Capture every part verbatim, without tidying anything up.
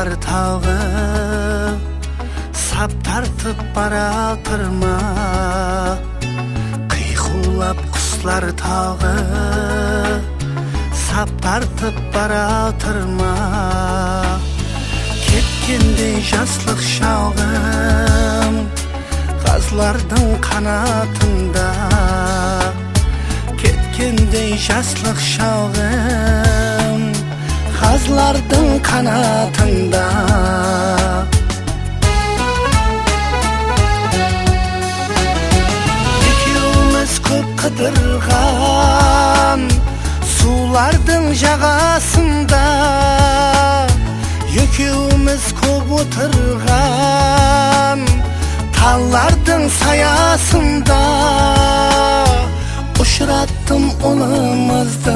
құстар тағы сап тартып баратыр ма? Қиқулап құстар тағы сап тартып баратыр ма? Кеткендей жаслық шалғым қазлардың қанатында, кеткендей жаслық шалғым қазлардың қанатында. Екеуміз көп қыдырған сулардың жағасында, екеуміз көп отырған таллардың саясында, ұшыраттым ұлымызды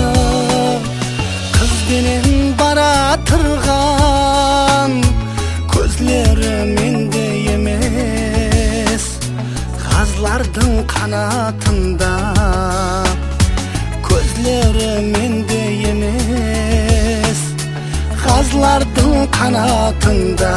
қызбенен баратырған. Көзлері менде емес қазлардың қанатында, көзлері менде емес қазлардың қанатында.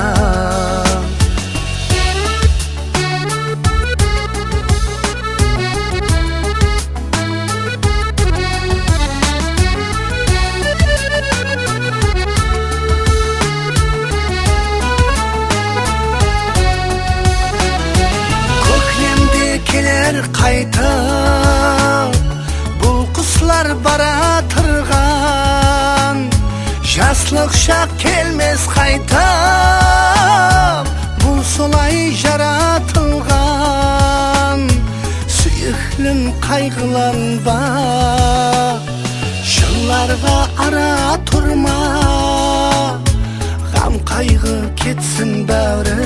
Келер қайтып бұл құслар баратырған, жаслық шақ келмес қайтып, бұл солай жаратылған. Сүйіклім қайғыланба, жылларға ара тұрма, ғам қайғы кетсін бәрі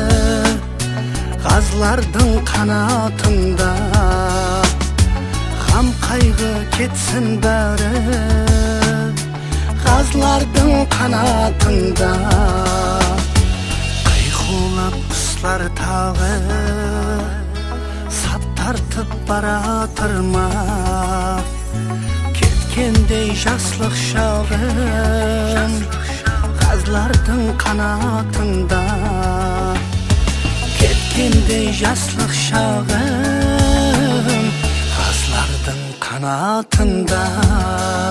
қазлардың қанатында. Ғам қайғы кетсін бәрі қазлардың қанатында. Қиқулап құслар тағы сап тартып баратыр ма? Кеткендей жаслық шалғым қазлардың қанатында, кеткендей жаслық шағым қазлардың қанатында.